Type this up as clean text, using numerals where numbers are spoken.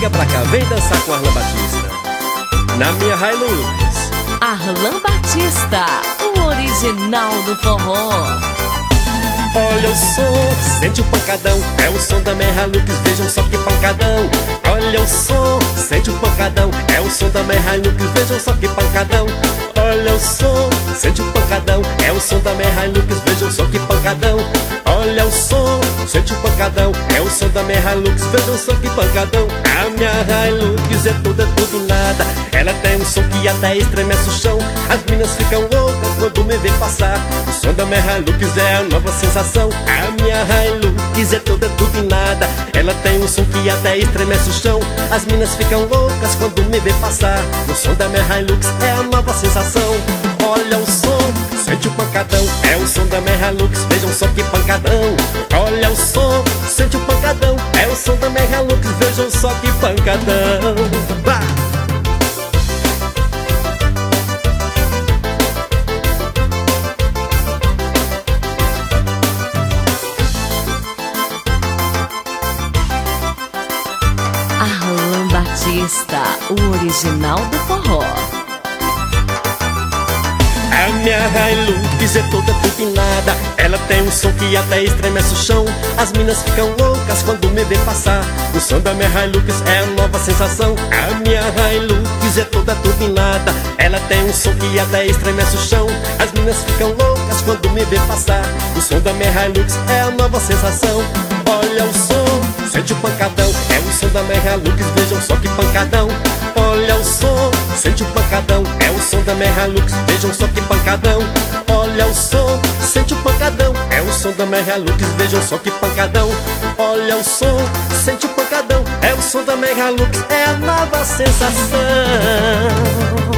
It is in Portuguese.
chega pra cá, vem dançar com Arlan Batista. Na minha Hilux. Arlan Batista, o original do forró. Olha o som, sente o pancadão, é o som da minha Hilux, vejam só que pancadão. Olha o som, sente o pancadão, é o som da minha Hilux, vejam só que pancadão. Olha o som, sente o pancadão, é o som da minha Hilux, vejam só que pancadão. Olha o som, sente o pancadão, é o som da minha Hilux, vejam só que pancadão. A minha Hilux é toda turbinada, ela tem um som que até estremece o chão. As minas ficam loucas quando me vê passar. O som da minha Hilux é a nova sensação. A minha Hilux é toda turbinada, ela tem um som que até estremece o chão. As minas ficam loucas quando me vê passar. O som da minha Hilux é a nova sensação. Olha o som, sente o pancadão, é o som da minha Hilux, vejam só que pancadão. Olha o som, sente o pancadão, é o som da minha Hilux, vejam só que pancadão. Bah! Arlan Batista, o original do forró. A minha Hilux é toda turbinada, ela tem um som que até estremece o chão. As minas ficam loucas quando me vê passar. O som da minha Hilux é a nova sensação. A minha Hilux é toda turbinada, ela tem um som que até estremece o chão. As minas ficam loucas quando me vê passar. O som da minha Hilux é a nova sensação. Olha o som, sente o pancadão, é o som da minha Hilux, vejam só que pancadão. Olha o som, sente o pancadão, é o som da minha Hilux, vejam só que pancadão. Olha o som, sente o pancadão, é o som da minha Hilux, vejam só que pancadão. Olha o som, sente o pancadão, é o som da minha Hilux, é a nova sensação.